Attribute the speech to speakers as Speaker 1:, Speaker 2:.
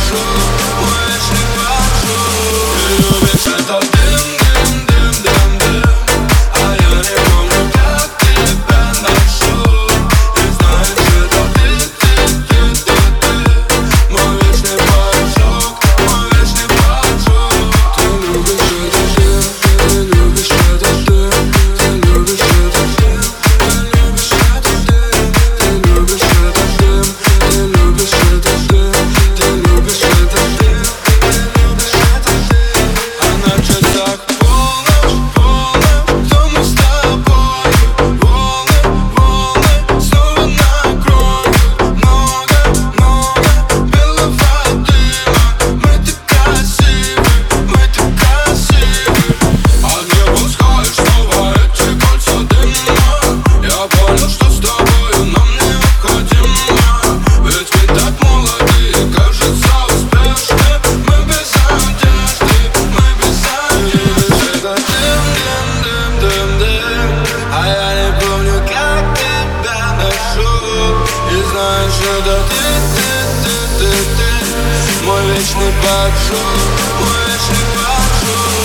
Speaker 1: поджог, мой вечный поджог. Ты любишь это дым, дым, дым, дым, дым, а я не помню, как тебя ношу. И знаешь, это ты, мой вечный поджог, мой вечный поджог. Ты любишь это дым, ты любишь это дым, ты любишь это дым, ты любишь это дым, ты любишь это дым, ты любишь это дым, ты любишь это дым, ты любишь это дым. А на часах полночь, полночь, то мы с тобой. Волны, волны снова накроют. Много, много белого дыма. Мы так красивы, мы так красивы. А небо сходишь снова эти кольца дыма. Я понял, что с тобою нам необходимо. Ведь мы так молоды, кажется успешны. Мы без одежды, мы без одежды. Это дым, дым, дым, дым, дым, а я не помню, как тебя ношу. И знаешь, это ты, мой вечный поджог, мой вечный поджог.